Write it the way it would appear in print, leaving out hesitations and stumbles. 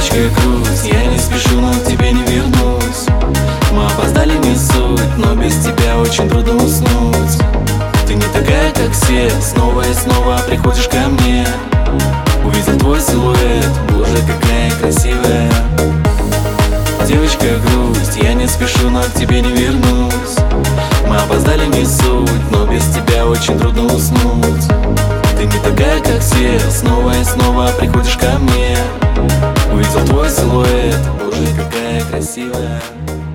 Девочка, грусть, я не спешу, но к тебе не вернусь. Мы опоздали, не суть, но без тебя очень трудно уснуть. Ты не такая, как все, снова и снова приходишь ко мне. Увидел твой силуэт, боже, какая красивая. Девочка, грусть, я не спешу, но к тебе не вернусь. Мы опоздали, не суть, но без тебя очень трудно уснуть. Ты не такая, как все, снова и снова приходишь ко мне. Увидел твой силуэт, боже, какая красивая.